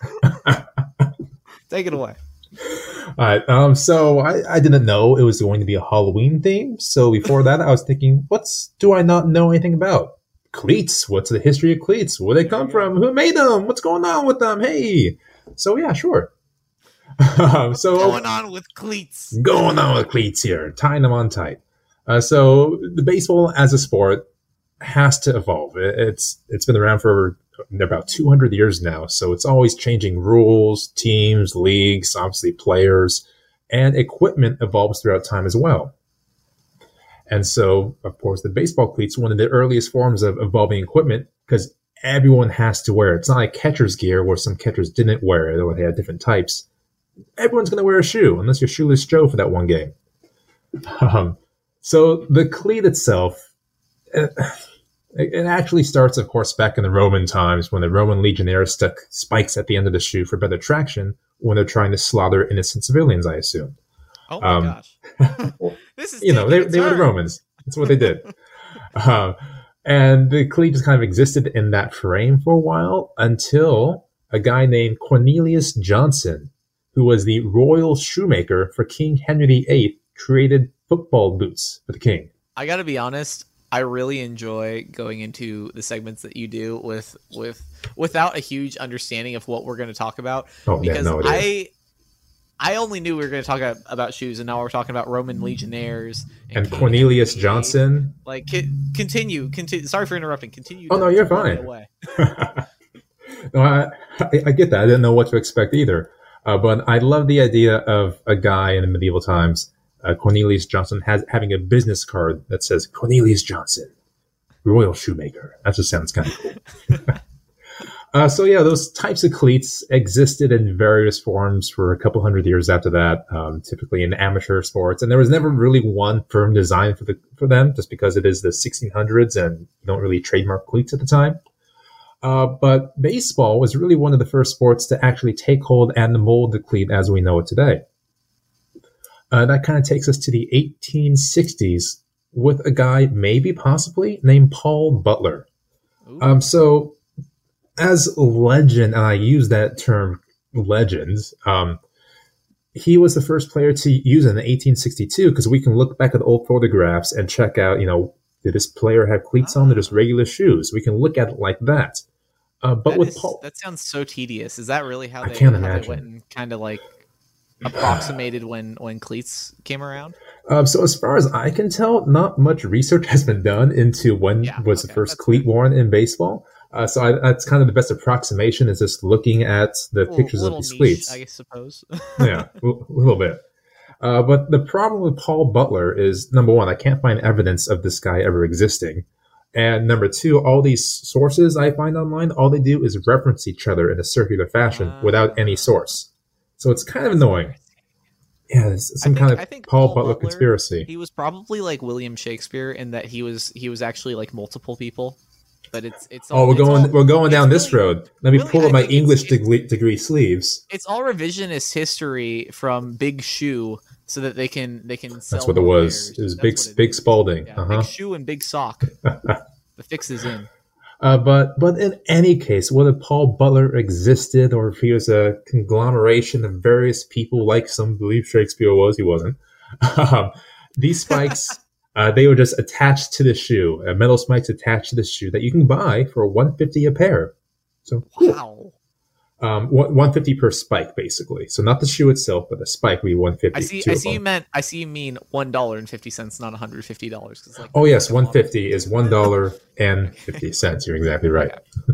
Take it away. All right. Um. So I, I didn't know it was going to be a Halloween theme. So before that, I was thinking, what's do I not know anything about? Cleats. What's the history of cleats? Where they come from? Who made them? What's going on with them? Hey. So yeah, sure. um, so Going on with cleats. going on with cleats here, tying them on tight. Uh, so the baseball as a sport has to evolve. It, it's it's been around for about two hundred years now, so it's always changing rules, teams, leagues, obviously players, and equipment evolves throughout time as well. And so, of course, the baseball cleats one of the earliest forms of evolving equipment because everyone has to wear it. It's not like catcher's gear where some catchers didn't wear it or they had different types. Everyone's going to wear a shoe unless you're Shoeless Joe for that one game. Um, so the cleat itself, it, it actually starts, of course, back in the Roman times when the Roman legionnaires stuck spikes at the end of the shoe for better traction when they're trying to slaughter innocent civilians, I assume. Oh my Um, gosh. This is You know, they, taking a they were the turn. Romans. That's what they did. um, and the cleat just kind of existed in that frame for a while until a guy named Cornelius Johnson, who was the royal shoemaker for King Henry the Eighth, created football boots for the king. I got to be honest. I really enjoy going into the segments that you do with with without a huge understanding of what we're going to talk about. Oh, yeah, because no idea. I I only knew we were going to talk about, about shoes, and now we're talking about Roman legionnaires and, and Cornelius Johnson. Like, continue, continue. Sorry for interrupting. Continue. Oh no, you're fine. Away. no, I, I, I get that. I didn't know what to expect either. Uh, but I love the idea of a guy in the medieval times, uh, Cornelius Johnson, has having a business card that says Cornelius Johnson, Royal Shoemaker. That just sounds kind of cool. Uh, so yeah, those types of cleats existed in various forms for a couple hundred years after that, um, typically in amateur sports. And there was never really one firm design for the for them, just because it is the sixteen hundreds and you don't really trademark cleats at the time. Uh, but baseball was really one of the first sports to actually take hold and mold the cleat as we know it today. Uh, that kind of takes us to the eighteen sixties with a guy, maybe possibly, named Paul Butler. Um, so... As legend, and I use that term legend, um, he was the first player to use it in eighteen sixty-two because we can look back at old photographs and check out, you know, did this player have cleats on or just regular shoes? We can look at it like that. Uh, but that with is, Paul... That sounds so tedious. Is that really how I they, can't how imagine. they went and kind of like approximated when, when cleats came around? Um, so as far as I can tell, not much research has been done into when Yeah, was okay, the first that's cleat fair. worn in baseball. Uh, so I, that's kind of the best approximation is just looking at the Little- pictures of little these niche, cleats. I suppose. yeah, a little bit. Uh, but the problem with Paul Butler is, number one, I can't find evidence of this guy ever existing. And number two, all these sources I find online, all they do is reference each other in a circular fashion Ah. without any source. So it's kind of annoying. Yeah, it's some I think- kind of I think Paul, Paul Butler, Butler, conspiracy. He was probably like William Shakespeare in that he was he was actually like multiple people. But it's it's all, Oh, we're it's going all- we're going down it's this really- road. Let me really, pull I up my think it's- English it's- degree, degree sleeves. It's all revisionist history from Big Shoe, so that they can they can sell. That's what it more was. pairs. It was That's big what it big is. Spalding. Yeah, Uh-huh. Big Shoe and Big Sock. The fix is in. Uh, but but in any case, whether Paul Butler existed or if he was a conglomeration of various people, like some believe Shakespeare was, he wasn't. Um, these spikes, uh, they were just attached to the shoe, uh, metal spikes attached to the shoe that you can buy for one hundred fifty dollars a pair. So Wow. um, one hundred fifty dollars per spike, basically. So not the shoe itself, but the spike would be one hundred fifty I dollars. see. two I of see. You them. meant. I see. You mean one dollar and fifty cents, not one hundred fifty dollars. Like, Oh yes, one hundred fifty is one dollar and fifty cents. You're exactly right.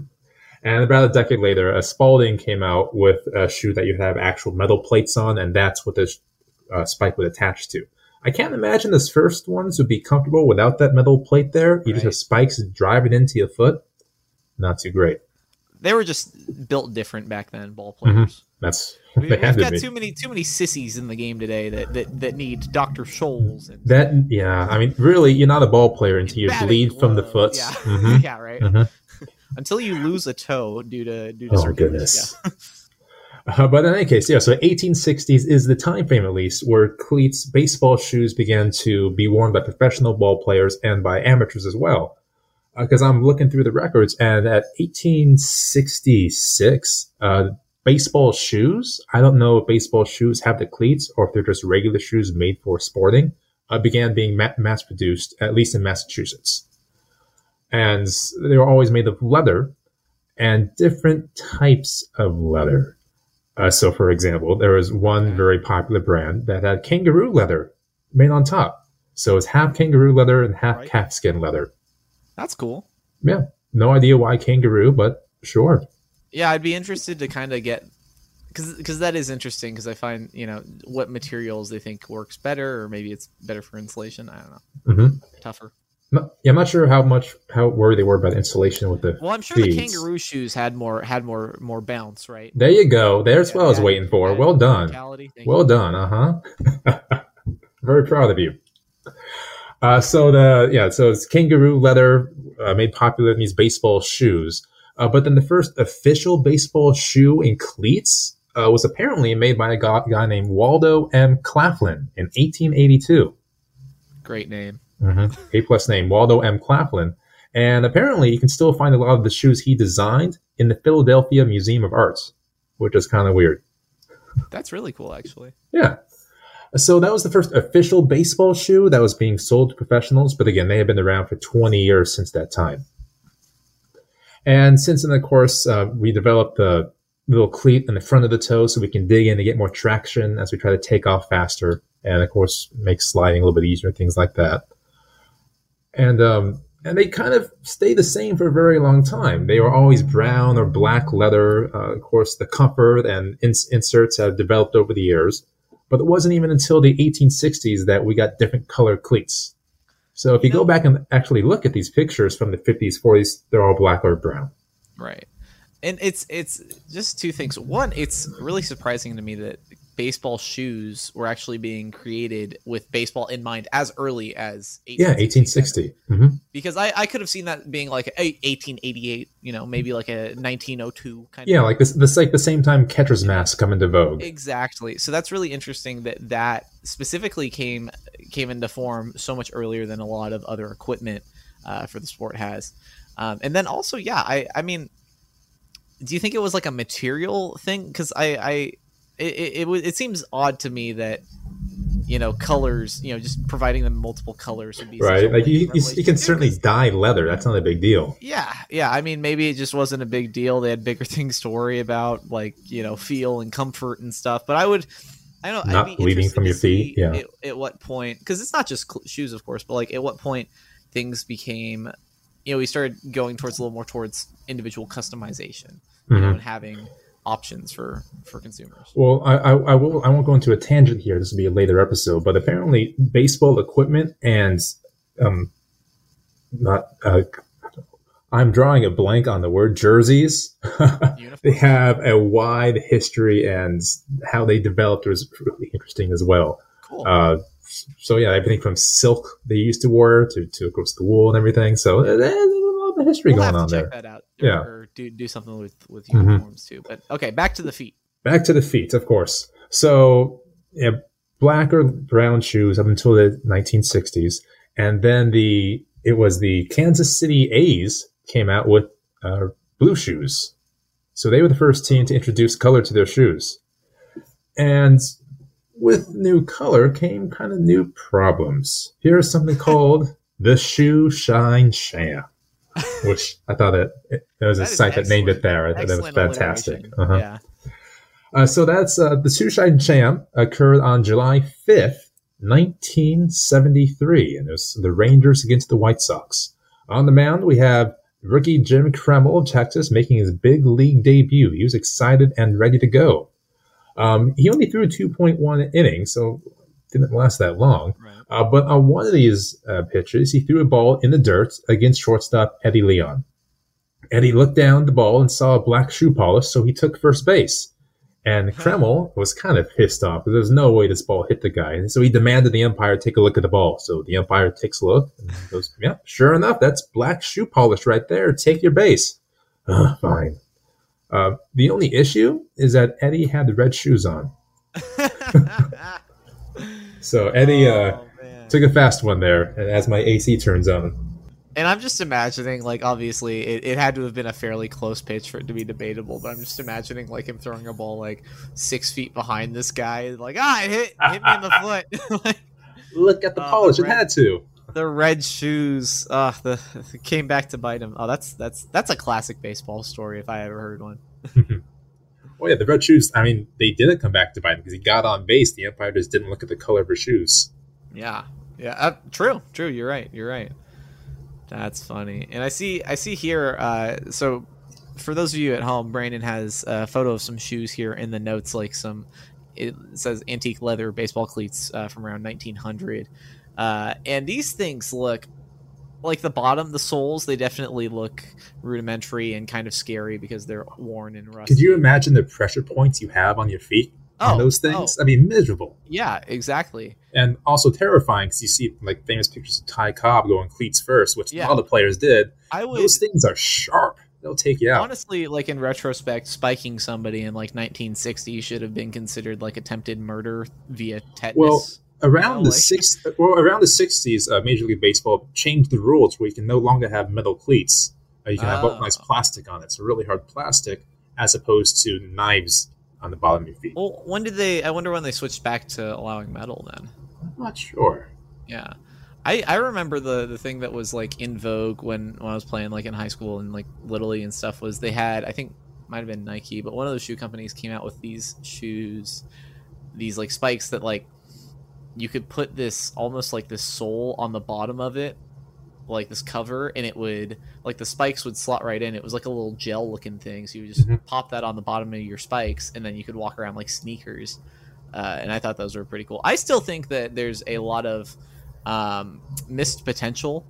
And about a decade later, a Spalding came out with a shoe that you have actual metal plates on, and that's what the uh, spike would attach to. I can't imagine those first ones would be comfortable without that metal plate there. You just Right. have spikes driving into your foot. Not too great. They were just built different back then. Ball players. That's We, what they we've had to got be. too many too many sissies in the game today that that, that need Doctor Scholes and That yeah, I mean, really, you're not a ball player until you batting bleed from the foot. gloves. Yeah, Mhm. yeah, right. Mhm. Until you lose a toe due to due to Oh circulation. goodness. Yeah. Uh, but in any case, yeah, so eighteen sixties is the time frame, at least, where cleats, baseball shoes began to be worn by professional ball players and by amateurs as well. Because I'm looking through the records, and at eighteen sixty-six, uh, baseball shoes, I don't know if baseball shoes have the cleats or if they're just regular shoes made for sporting, uh, began being ma- mass-produced, at least in Massachusetts. And they were always made of leather and different types of leather. Uh, so, for example, there was one very popular brand that had kangaroo leather made on top. So it's half kangaroo leather and half Right. calfskin leather. That's cool. Yeah, no idea why kangaroo, but sure. Yeah, I'd be interested to kind of get because because that is interesting because I find you know what materials they think works better or maybe it's better for insulation. I don't know. Mm-hmm. Tougher. No, yeah, I'm not sure how much how worried they were about insulation with the. Well, I'm sure the feeds. kangaroo shoes had more had more more bounce, right? There you go. There's what I was Yeah, waiting for. added Well done. physicality. Thank Well you. done. Uh huh. Very proud of you. Uh, so the yeah, so it's kangaroo leather uh, made popular in these baseball shoes. Uh, but then the first official baseball shoe in cleats uh, was apparently made by a guy, guy named Waldo M. Claflin in eighteen eighty-two. Great name. Mm-hmm. A plus name, Waldo M. Claflin. And apparently you can still find a lot of the shoes he designed in the Philadelphia Museum of Arts, which is kind of weird. That's really cool, actually. Yeah. So that was the first official baseball shoe that was being sold to professionals. But again, they had been around for twenty years since that time. And since then, of course, uh, we developed the little cleat in the front of the toe so we can dig in to get more traction as we try to take off faster. And of course, make sliding a little bit easier, things like that. And um, and they kind of stay the same for a very long time. They were always brown or black leather. Uh, of course, the comfort and ins- inserts have developed over the years. But it wasn't even until the eighteen sixties that we got different colored cleats. So if you, you know, go back and actually look at these pictures from the fifties, forties, they're all black or brown. Right. And it's it's just two things. One, it's really surprising to me that baseball shoes were actually being created with baseball in mind as early as yeah, eighteen sixty. Mm-hmm. Because I, I could have seen that being like a eighteen eighty-eight, you know, maybe like a nineteen oh two kind yeah, of. Yeah, like this, this like the same time catcher's masks come into vogue. Exactly. So that's really interesting that that specifically came came into form so much earlier than a lot of other equipment uh, for the sport has. Um, and then also, yeah, I I mean, do you think it was like a material thing? Because I, I it, it, it, it seems odd to me that, you know, colors, you know, just providing them multiple colors would be right. Like you, you, you can certainly dye leather. That's not a big deal. Yeah. Yeah. I mean, maybe it just wasn't a big deal. They had bigger things to worry about, like, you know, feel and comfort and stuff. But I would, I don't know. Not I'd be bleeding from your feet. Yeah. At, at what point, because it's not just cl- shoes, of course, but like at what point things became, you know, we started going towards a little more towards individual customization, you mm-hmm. know, and having options for, for consumers. Well, I, I, I will. I won't go into a tangent here. This will be a later episode, but apparently, baseball equipment and um, not. Uh, I'm drawing a blank on the word jerseys. They have a wide history, and how they developed was really interesting as well. Cool. Uh, so yeah, everything from silk they used to wear to, to of course the wool and everything. So there's a lot of history we'll going have on to there. Check that out. Yeah, or do do something with with uniforms mm-hmm. too. But okay, back to the feet. Back to the feet, of course. So yeah, black or brown shoes up until the nineteen sixties, and then the it was the Kansas City A's came out with uh, blue shoes. So they were the first team to introduce color to their shoes. And with new color came kind of new problems. Here's something called the Shoe Shine Sham, which I thought that it, there was a site that named it there. I thought that was fantastic. Uh-huh. Yeah. Uh, so that's uh, the Shoe Shine Sham occurred on July fifth, nineteen seventy-three, and it was the Rangers against the White Sox. On the mound, we have rookie Jim Kremel of Texas making his big league debut. He was excited and ready to go. Um, he only threw two point one innings, so didn't last that long. Right. Uh, but on one of these uh, pitches, he threw a ball in the dirt against shortstop Eddie Leon. Eddie looked down the ball and saw a black shoe polish, so he took first base. And Kremel was kind of pissed off because there's no way this ball hit the guy. And so he demanded the umpire take a look at the ball. So the umpire takes a look and goes, yeah, sure enough, that's black shoe polish right there. Take your base. Uh, fine. Uh, the only issue is that Eddie had the red shoes on. So Eddie uh, oh, took a fast one there as my A C turns on. And I'm just imagining, like, obviously, it, it had to have been a fairly close pitch for it to be debatable, but I'm just imagining, like, him throwing a ball, like, six feet behind this guy, like, ah, it hit, hit me in the foot. Like, look at the uh, polish, the red, it had to. The red shoes, uh, the it came back to bite him. Oh, that's that's that's a classic baseball story if I ever heard one. Oh, yeah, the red shoes, I mean, they didn't come back to bite him because he got on base. The umpire just didn't look at the color of his shoes. Yeah, yeah, uh, true, true, you're right, you're right. That's funny. And I see I see here, uh, so for those of you at home, Brandon has a photo of some shoes here in the notes, like some, it says antique leather baseball cleats uh, from around nineteen hundred. Uh, and these things look, like the bottom, the soles, they definitely look rudimentary and kind of scary because they're worn and rusty. Could you imagine the pressure points you have on your feet? Oh, on those things? Oh. I mean, miserable. Yeah, exactly. And also terrifying because you see like famous pictures of Ty Cobb going cleats first, which yeah. a lot of players did. I would, those things are sharp. They'll take you out. Honestly, like in retrospect, spiking somebody in like nineteen sixty should have been considered like attempted murder via tetanus. Well, around you know, the like... six, well, around the sixties, uh, Major League Baseball changed the rules where you can no longer have metal cleats. Uh, you can oh. have vulcanized plastic on it, so really hard plastic, as opposed to knives on the bottom of your feet. Well, when did they? I wonder when they switched back to allowing metal. Then I'm not sure. Yeah, I, I remember the, the thing that was like in vogue when, when I was playing like in high school and like Little League and stuff was they had I think might have been Nike, but one of those shoe companies came out with these shoes, these like spikes that like you could put this almost like this sole on the bottom of it, like this cover, and it would like the spikes would slot right in. It was like a little gel looking thing, so you would just mm-hmm. pop that on the bottom of your spikes, and then you could walk around like sneakers. Uh, and I thought those were pretty cool. I still think that there's a lot of um, missed potential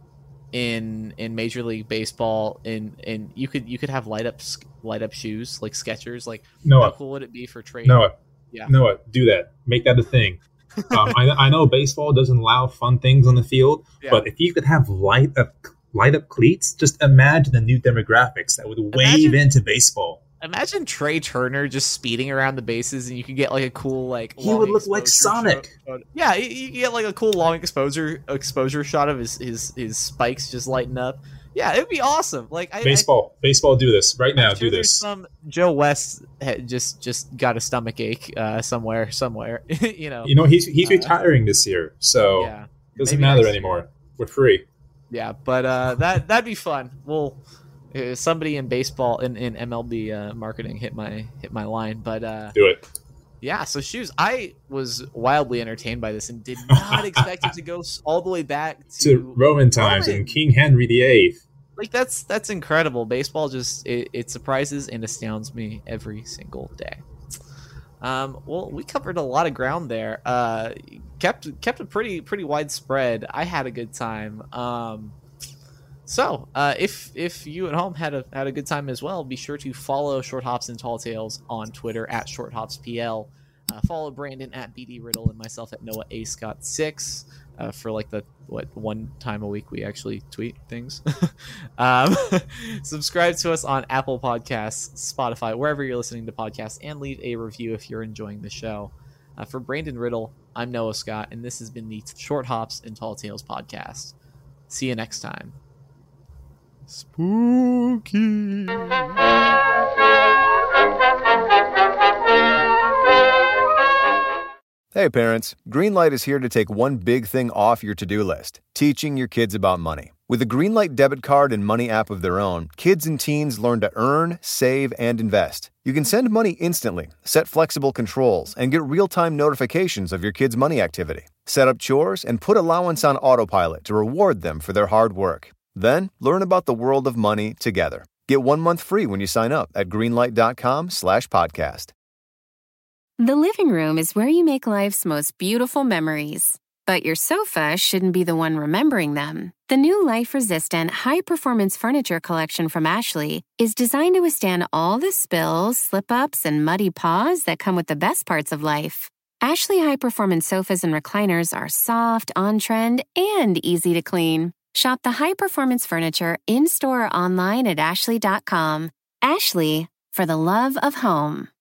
in in Major League Baseball. In in you could you could have light up light up shoes like Skechers. Like Noah, how cool would it be for trade? Noah, yeah, Noah, do that. Make that a thing. um, I, I know baseball doesn't allow fun things on the field, yeah. but if you could have light up light up cleats, just imagine the new demographics that would wave imagine, into baseball. Imagine Trey Turner just speeding around the bases, and you could get like a cool like. He would look like Sonic. Shot. Yeah, you, you get like a cool long exposure exposure shot of his his his spikes just lighting up. Yeah, it would be awesome. Like I, baseball, I, baseball, do this right now. I'm sure do this. Some Joe West had just just got a stomach ache uh, somewhere, somewhere. you know. You know he's he's uh, retiring this year, so yeah, it doesn't matter anymore. Year. We're free. Yeah, but uh, that that'd be fun. We'll uh, somebody in baseball in, in M L B uh, marketing hit my hit my line, but uh, do it. Yeah, so shoes. I was wildly entertained by this and did not expect it to go all the way back to, to Roman times Roman. and King Henry the Eighth. Like that's that's incredible. Baseball just it, it surprises and astounds me every single day. Um, well, we covered a lot of ground there. Uh, kept kept a pretty pretty widespread. I had a good time. Um, so uh, if if you at home had a had a good time as well, be sure to follow Short Hops and Tall Tales on Twitter at Short Hops P L. Uh, follow Brandon at B D Riddle and myself at Noah A Scott six uh, for like the what one time a week we actually tweet things. um, subscribe to us on Apple Podcasts, Spotify, wherever you're listening to podcasts, and leave a review if you're enjoying the show. Uh, for Brandon Riddle, I'm Noah Scott, and this has been the Short Hops and Tall Tales podcast. See you next time. Spooky. Hey parents, Greenlight is here to take one big thing off your to-do list, teaching your kids about money. With a Greenlight debit card and money app of their own, kids and teens learn to earn, save, and invest. You can send money instantly, set flexible controls, and get real-time notifications of your kids' money activity. Set up chores and put allowance on autopilot to reward them for their hard work. Then, learn about the world of money together. Get one month free when you sign up at greenlight.com slash podcast. The living room is where you make life's most beautiful memories. But your sofa shouldn't be the one remembering them. The new life-resistant, high-performance furniture collection from Ashley is designed to withstand all the spills, slip-ups, and muddy paws that come with the best parts of life. Ashley high-performance sofas and recliners are soft, on-trend, and easy to clean. Shop the high-performance furniture in-store or online at ashley dot com. Ashley, for the love of home.